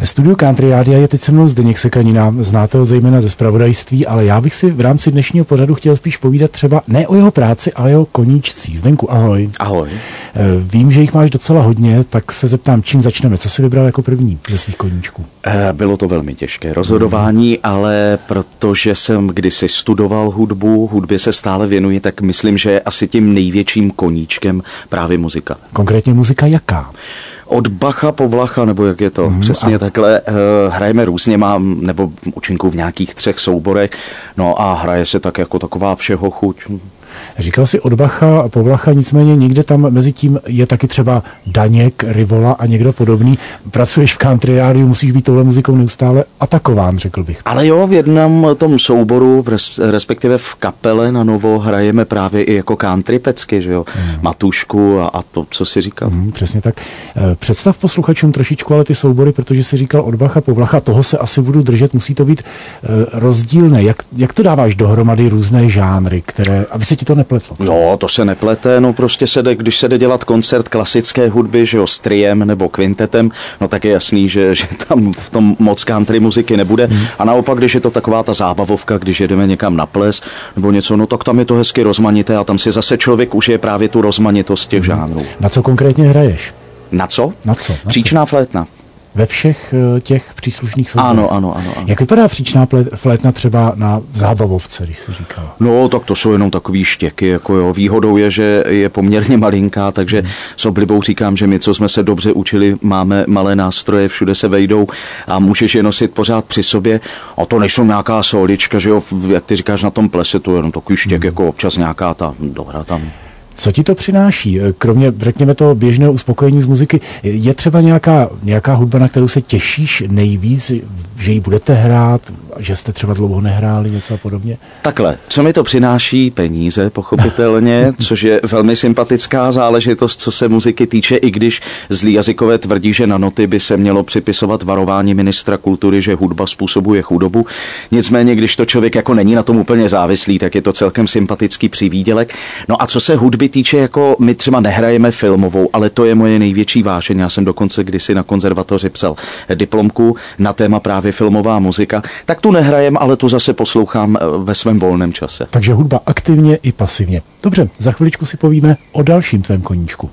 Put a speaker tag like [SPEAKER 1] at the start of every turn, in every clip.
[SPEAKER 1] Ve studiu Country Rádia je teď se mnou Zdeněk Sekanina, znáte ho zejména ze zpravodajství, ale já bych si v rámci dnešního pořadu chtěl spíš povídat třeba ne o jeho práci, ale o jeho koníčcích. Zdenku, ahoj.
[SPEAKER 2] Ahoj.
[SPEAKER 1] Vím, že jich máš docela hodně, tak se zeptám, čím začneme. Co jsi vybral jako první ze svých koníčků?
[SPEAKER 2] Bylo to velmi těžké rozhodování, ale protože jsem kdysi studoval hudbu, hudbě se stále věnuji, tak myslím, že je asi tím největším koníčkem právě muzika.
[SPEAKER 1] Konkrétně muzika jaká?
[SPEAKER 2] Od Bacha po Vlacha, nebo jak je to? Přesně takhle. Hrajeme různě, nebo účinku v nějakých 3 souborech, no a hraje se tak jako taková všeho chuť.
[SPEAKER 1] Říkal jsi od Bacha po Vlacha, nicméně někde tam mezi tím je taky třeba Daněk, Rivola a někdo podobný. Pracuješ v Country Rádiu, musíš být touhle muzikou neustále atakován, řekl bych.
[SPEAKER 2] Ale jo, v jednom tom souboru, respektive v kapele na novo hrajeme právě i jako country pecky, že jo? Matušku a to, co jsi říkal.
[SPEAKER 1] Přesně tak. Představ posluchačům trošičku ale ty soubory, protože jsi říkal od Bacha po Vlacha, toho se asi budu držet, musí to být rozdílné. Jak to dáváš dohromady různé žánry, které, aby se ti to nepletlo?
[SPEAKER 2] No, to se neplete, no prostě když se jde dělat koncert klasické hudby, že jo, s triem nebo kvintetem, no tak je jasný, že tam v tom moc country muziky nebude. A naopak, když je to taková ta zábavovka, když jedeme někam na ples nebo něco, no tak tam je to hezky rozmanité a tam si zase člověk užije právě tu rozmanitost těch žánrů.
[SPEAKER 1] Na co konkrétně hraješ?
[SPEAKER 2] Na co?
[SPEAKER 1] Na co?
[SPEAKER 2] Příčná flétna.
[SPEAKER 1] Ve všech těch příslušných souborech?
[SPEAKER 2] Ano.
[SPEAKER 1] Jak vypadá příčná flétna třeba na zábavovce, když jsi říkal?
[SPEAKER 2] No, tak to jsou jenom takový štěky, jako jo. Výhodou je, že je poměrně malinká, takže s oblibou říkám, že my, co jsme se dobře učili, máme malé nástroje, všude se vejdou a můžeš je nosit pořád při sobě. A to nejsou nějaká solička, že jo, jak ty říkáš na tom plese, to je jenom takový štěk, jako občas nějaká ta dohra tam.
[SPEAKER 1] Co ti to přináší? Kromě, řekněme, toho běžného uspokojení z muziky, je třeba nějaká hudba, na kterou se těšíš nejvíc, že ji budete hrát, že jste třeba dlouho nehráli, něco a podobně?
[SPEAKER 2] Takhle, co mi to přináší? Peníze, pochopitelně, což je velmi sympatická záležitost, co se muziky týče, i když zlí jazykové tvrdí, že na noty by se mělo připisovat varování ministra kultury, že hudba způsobuje chudobu. Nicméně, když to člověk jako není na tom úplně závislý, tak je to celkem sympatický přivýdělek. No a co se hudby týče, jako my třeba nehrajeme filmovou, ale to je moje největší vášeň. Já jsem dokonce kdysi na konzervatoři psal diplomku na téma právě filmová muzika. Tak tu nehrajem, ale tu zase poslouchám ve svém volném čase.
[SPEAKER 1] Takže hudba aktivně i pasivně. Dobře, za chviličku si povíme o dalším tvém koníčku.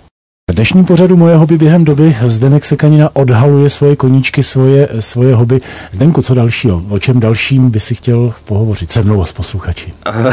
[SPEAKER 1] V dnešním pořadu Moje hobby během doby Zdeněk Sekanina odhaluje svoje koníčky, svoje hobby. Zdenku, co dalšího? O čem dalším by si chtěl pohovořit se mnou a s posluchači?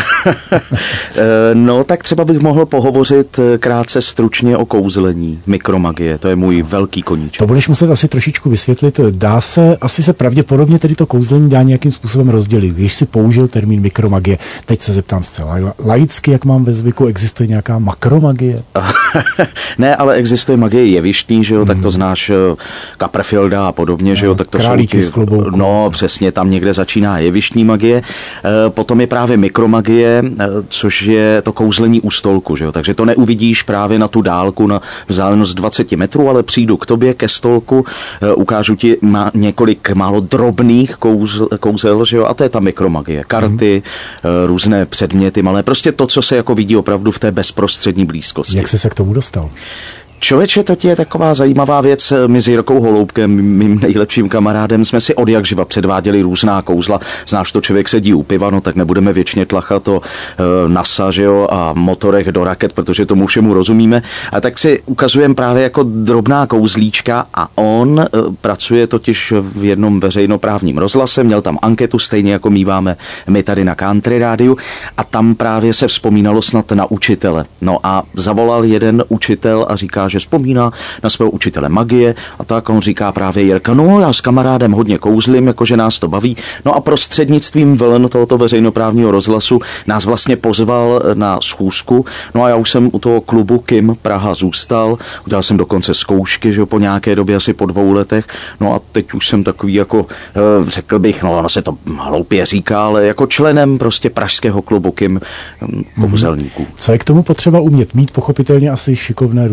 [SPEAKER 2] No, tak třeba bych mohl pohovořit krátce stručně o kouzlení, mikromagie. To je můj velký koníček.
[SPEAKER 1] To budeš muset asi trošičku vysvětlit. Asi se pravděpodobně tedy to kouzlení dá nějakým způsobem rozdělit. Když si použil termín mikromagie, teď se zeptám zcela laicky, jak mám ve zvyku, existuje nějaká makromagie?
[SPEAKER 2] Ne, ale existuje magie jevištní, že jo, tak to znáš Copperfielda a podobně, že jo, tak to
[SPEAKER 1] králíky z klobouku.
[SPEAKER 2] No, přesně, tam někde začíná jevištní magie. Potom je právě mikromagie, což je to kouzlení u stolku, že jo, takže to neuvidíš právě na tu dálku, na vzdálenost 20 metrů, ale přijdu k tobě ke stolku, ukážu ti několik málo drobných kouzel, že jo, a to je ta mikromagie. Karty, různé předměty, malé, prostě to, co se jako vidí opravdu v té bezprostřední blízkosti.
[SPEAKER 1] Jak jsi se k tomu dostal?
[SPEAKER 2] Člověče, to je taková zajímavá věc. My s Jirkou Holoubkem, mým nejlepším kamarádem, jsme si od jak živa předváděli různá kouzla. Znáš to, člověk sedí u piva, no tak nebudeme věčně tlachat o NASA, že jo, a motorech do raket, protože tomu všemu rozumíme. A tak si ukazujeme právě jako drobná kouzlíčka a on pracuje totiž v jednom veřejnoprávním rozhlase, měl tam anketu, stejně jako míváme my tady na Country Rádiu, a tam právě se vzpomínalo snad na učitele. No a zavolal jeden učitel a říká, že vzpomíná na svého učitele magie a tak on říká právě Jirka, no já s kamarádem hodně kouzlím, jakože nás to baví. No a prostřednictvím vln tohoto veřejnoprávního rozhlasu nás vlastně pozval na schůzku. No a já už jsem u toho klubu Kim Praha zůstal, udělal jsem dokonce zkoušky, že po nějaké době, asi po 2 letech. No a teď už jsem takový jako, řekl bych, no ono se to hloupě říká, ale jako členem prostě pražského klubu Kim kouzelníků.
[SPEAKER 1] Co je k tomu potřeba umět? Mít pochopitelně asi šikovné ruce, šikovné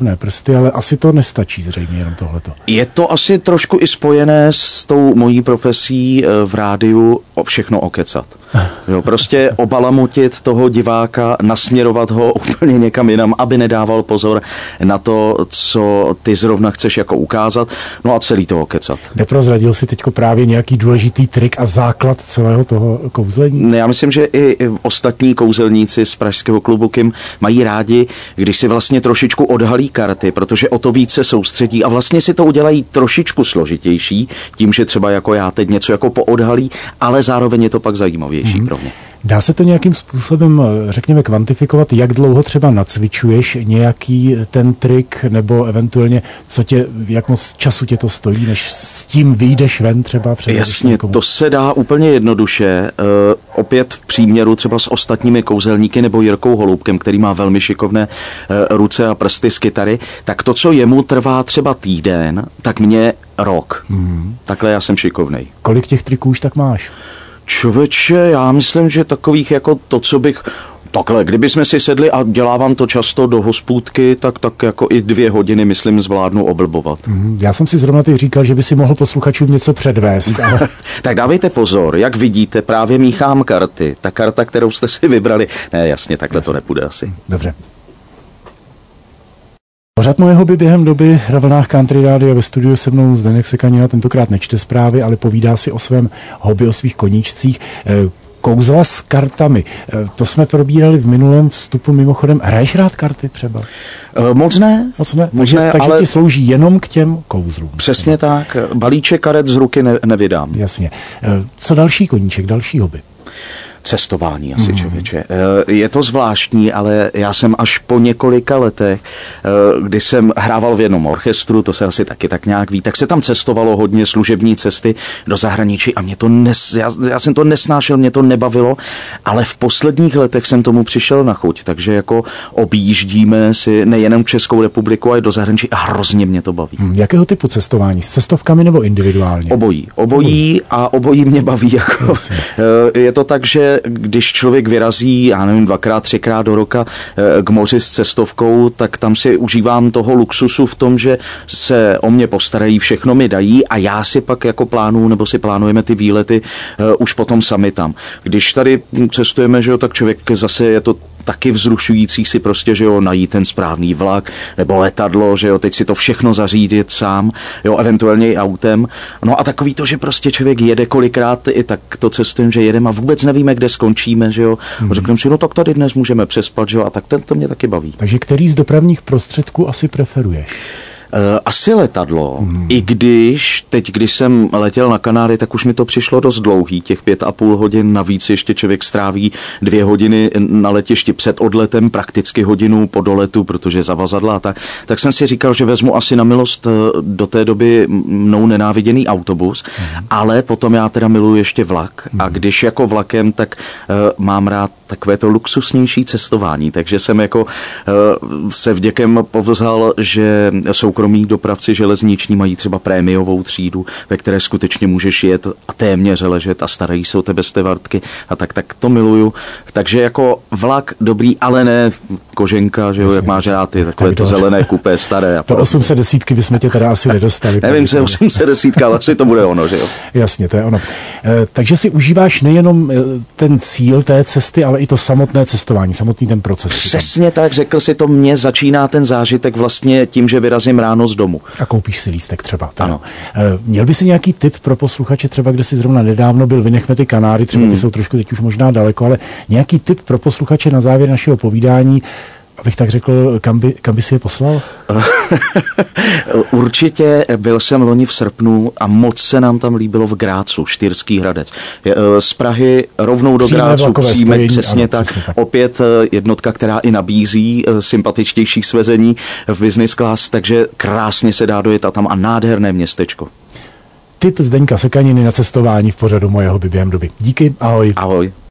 [SPEAKER 1] šikovné prsty, ale asi to nestačí zřejmě jenom tohleto.
[SPEAKER 2] Je to asi trošku i spojené s tou mojí profesí v rádiu všechno okecat. Jo, prostě obalamutit toho diváka, nasměrovat ho úplně někam jinam, aby nedával pozor na to, co ty zrovna chceš jako ukázat, no a celý to okecat.
[SPEAKER 1] Neprozradil si teďko právě nějaký důležitý trik a základ celého toho kouzlení?
[SPEAKER 2] Já myslím, že i ostatní kouzelníci z pražského klubu KIM mají rádi, když si vlastně trošičku odhalí karty, protože o to více soustředí a vlastně si to udělají trošičku složitější, tím, že třeba jako já teď něco jako poodhalí, ale zároveň je to pak zajímavější pro mě.
[SPEAKER 1] Dá se to nějakým způsobem, řekněme, kvantifikovat, jak dlouho třeba nacvičuješ nějaký ten trik, nebo eventuálně, jak moc času tě to stojí, než s tím vyjdeš ven třeba?
[SPEAKER 2] Jasně, to se dá úplně jednoduše. Opět v příměru třeba s ostatními kouzelníky nebo Jirkou Holoubkem, který má velmi šikovné ruce a prsty z kytary, tak to, co jemu trvá třeba týden, tak mě rok. Takhle já jsem šikovnej.
[SPEAKER 1] Kolik těch triků už tak máš?
[SPEAKER 2] Člověče, já myslím, že takových jako to, co bych... Takhle, kdybychom si sedli a dělávám to často do hospůdky, tak jako i 2 hodiny, myslím, zvládnu oblbovat.
[SPEAKER 1] Já jsem si zrovna teď říkal, že by si mohl posluchačům něco předvést. Ale...
[SPEAKER 2] Tak dávejte pozor, jak vidíte, právě míchám karty. Ta karta, kterou jste si vybrali, ne, jasně, takhle to nepůjde asi.
[SPEAKER 1] Dobře. Pořád moje hobby během doby na vlnách Country Rádia, ve studiu se mnou Zdeněk Sekanina tentokrát nečte zprávy, ale povídá si o svém hobby, o svých koníčcích. Kouzla s kartami. To jsme probírali v minulém vstupu mimochodem. Hraješ rád karty třeba?
[SPEAKER 2] Moc ne.
[SPEAKER 1] Takže ale... ti slouží jenom k těm kouzlům.
[SPEAKER 2] Přesně tak. Balíček karet z ruky nevydám.
[SPEAKER 1] Jasně. Co další koníček, další hobby?
[SPEAKER 2] Cestování asi, člověče. Je to zvláštní, ale já jsem až po několika letech, kdy jsem hrával v jednom orchestru, to se asi taky tak nějak ví, tak se tam cestovalo hodně služební cesty do zahraničí a mě to já jsem to nesnášel, mě to nebavilo, ale v posledních letech jsem tomu přišel na chuť, takže jako objíždíme si nejenom Českou republiku, ale do zahraničí a hrozně mě to baví.
[SPEAKER 1] Jakého typu cestování? S cestovkami nebo individuálně?
[SPEAKER 2] Obojí a obojí mě baví. Jako. Je to tak, že když člověk vyrazí, já nevím, 2x, 3x do roka k moři s cestovkou, tak tam si užívám toho luxusu v tom, že se o mě postarají, všechno mi dají a já si pak jako plánuju, nebo si plánujeme ty výlety už potom sami tam. Když tady cestujeme, že jo, tak člověk zase je to taky vzrušující si prostě, že jo, najít ten správný vlak nebo letadlo, že jo, teď si to všechno zařídit sám, jo, eventuálně i autem. No a takový to, že prostě člověk jede kolikrát, i tak to cestujeme, že jedeme a vůbec nevíme, kde skončíme, že jo. Řekneme si, no tak tady dnes můžeme přespat, že jo, a tak to mě taky baví.
[SPEAKER 1] Takže který z dopravních prostředků asi preferuješ?
[SPEAKER 2] Asi letadlo, i když teď, když jsem letěl na Kanáry, tak už mi to přišlo dost dlouhý, těch 5,5 hodin, navíc ještě člověk stráví 2 hodiny na letišti před odletem, prakticky hodinu po doletu, protože zavazadla tak jsem si říkal, že vezmu asi na milost do té doby mnou nenáviděný autobus, ale potom já teda miluji ještě vlak a když jako vlakem, tak mám rád takové to luxusnější cestování, takže jsem jako se vděkem povzal, že soukromí dopravci železniční mají třeba prémiovou třídu, ve které skutečně můžeš jet a téměř ležet a starají se o tebe stevartky a tak to miluju. Takže jako vlak dobrý, ale ne koženka, že jo, jak máš rád ty takové to zelené kupé staré.
[SPEAKER 1] To 810 bychom tě teda asi nedostali.
[SPEAKER 2] Nevím, co je 810, ale asi to bude ono, že jo.
[SPEAKER 1] Jasně, to je ono. Takže si užíváš nejenom ten cíl té cesty, ale i to samotné cestování, samotný ten proces.
[SPEAKER 2] Přesně tak, řekl si to, mně začíná ten zážitek vlastně tím, že vyrazím ráno z domu.
[SPEAKER 1] A koupíš si lístek třeba.
[SPEAKER 2] Ano.
[SPEAKER 1] Měl by si nějaký tip pro posluchače, třeba kde si zrovna nedávno byl, vynechme ty Kanáry, třeba ty jsou trošku teď už možná daleko, ale nějaký tip pro posluchače na závěr našeho povídání, abych tak řekl, kam by si je poslal?
[SPEAKER 2] Určitě byl jsem loni v srpnu a moc se nám tam líbilo v Grácu, Štýrský Hradec. Z Prahy rovnou do Grácu, přímek, přesně tak. Opět jednotka, která i nabízí sympatičtější svezení v business class, takže krásně se dá dojet a tam a nádherné městečko.
[SPEAKER 1] Tip Zdeňka Sekaniny na cestování v pořadu Moje hobby během doby. Díky, ahoj.
[SPEAKER 2] Ahoj.